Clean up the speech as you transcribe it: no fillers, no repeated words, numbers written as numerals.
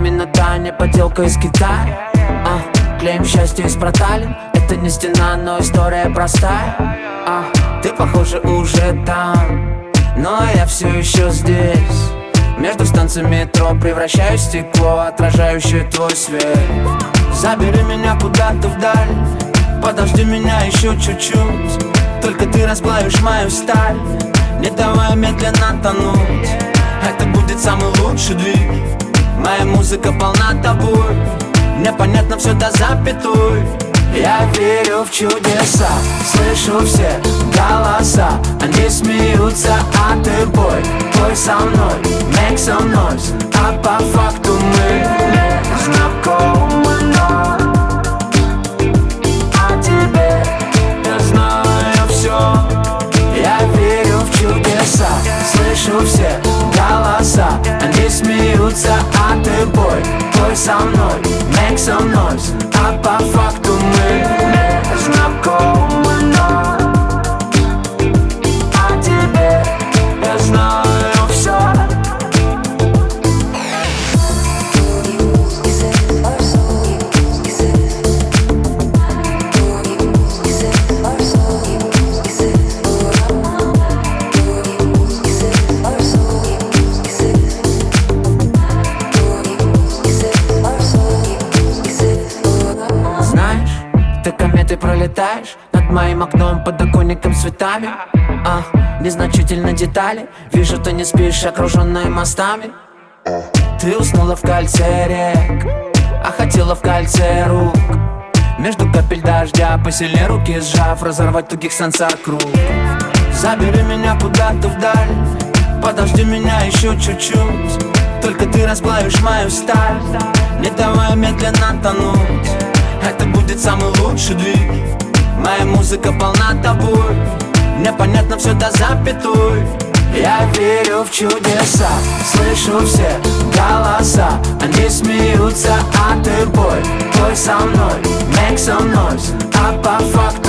именно та, не подделка из Китая. Клеим счастье из проталин. Это не стена, но история простая. Ты, похоже, уже там, но я все еще здесь. Между станциями метро превращаюсь в стекло, отражающее твой свет. Забери меня куда-то вдаль, подожди меня еще чуть-чуть. Только ты расплавишь мою сталь, не давай медленно тонуть. Это будет самый лучший двиг. Моя музыка полна тобой, мне понятно все до запятой. Я верю в чудеса, слышу все голоса. Они смеются, а ты пой со мной, make some noise. А по факту мы знакомы, но о тебе я знаю все. Я верю в чудеса, слышу все голоса. Они смеются, а ты пой со мной, make some noise. А по факту мы знакомы, но о тебе я знаю все. Ты кометой пролетаешь над моим окном, подоконником, цветами. Незначительно детали. Вижу, ты не спишь, окруженная мостами. Ты уснула в кольце рек, а хотела в кольце рук. Между капель дождя посильнее руки сжав, разорвать тугих сансар круг. Забери меня куда-то вдаль, подожди меня еще чуть-чуть. Только ты расплавишь мою сталь, не давай медленно тонуть. Это будет самый лучший двиг. Моя музыка полна тобой, мне понятно все до запятой. Я верю в чудеса, слышу все голоса. Они смеются, а ты пой со мной, make some noise. А по факту